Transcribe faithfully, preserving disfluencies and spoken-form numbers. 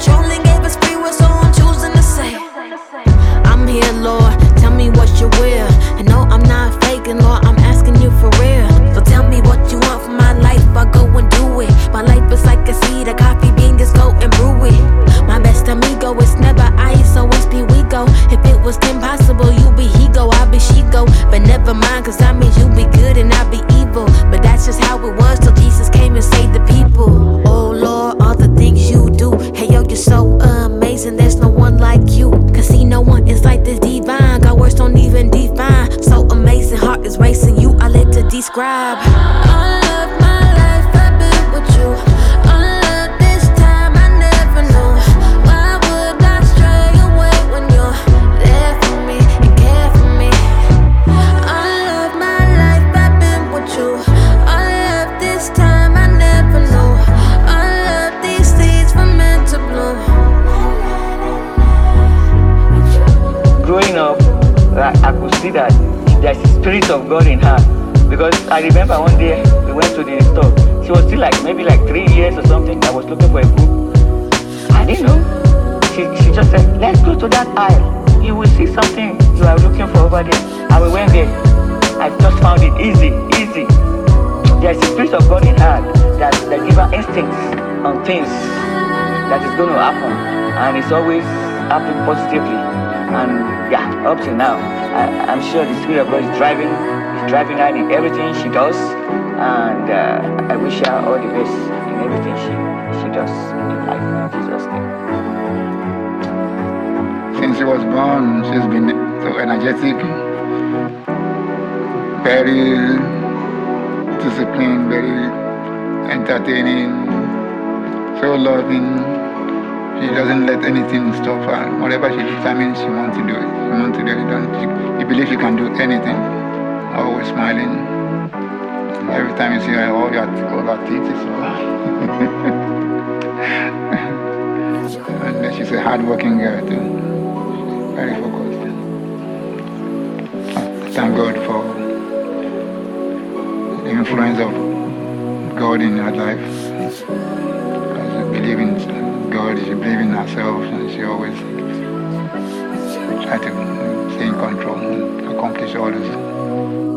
controlling, gave us free will, so I'm choosing to say, I'm here, Lord, tell me what you will. And no, I'm not faking, Lord, I'm asking you for real. So tell me what you want from my life, I'll go and do it. My life is like a seed, a coffee bean, just go and brew it. My best amigo, it's never ice, always be we go. If it was impossible, you be he go, I'll be she go. But never mind, cause that means you be good and I'll be evil. But that's just how it was till Jesus came and saved the people. Oh Lord, all the things you do, hey yo, you're so amazing, there's no one like you. Cause see, no one is like this divine, God words don't even define. So amazing, heart is racing, you I live to describe. All of my life I've been with you. All of this time I never knew. Why would I stray away when you're there for me and care for me? All of my life I've been with you. All of this time I never knew. All of these seeds were meant to bloom. Growing up, I, I could see that there's a spirit of God in her. Because I remember one day we went to the store. She was still like maybe like three years or something. I was looking for a book. I didn't know. She, she just said, let's go to that aisle. You will see something you are looking for over there. And we went there. I just found it easy, easy. There's a spirit of God in her that, that gives her instincts on things that is going to happen. And it's always happening positively. And yeah, up to now, I, I'm sure the Spirit of God is driving, is driving her in everything she does, and uh, I wish her all the best in everything she she does in life. In Jesus' name. Since she was born, she's been so energetic, very disciplined, very entertaining, so loving. She doesn't let anything stop her. Whatever she determines, she wants to do it. She wants to do it. Don't she, you believe she can do anything. Always smiling. Every time you see her, all your all her teeth is and she's a hard-working girl too. Very focused. Thank God for the influence of God in her life. As we believe in God, she believes in herself, and she always tries to stay in control and accomplish all this.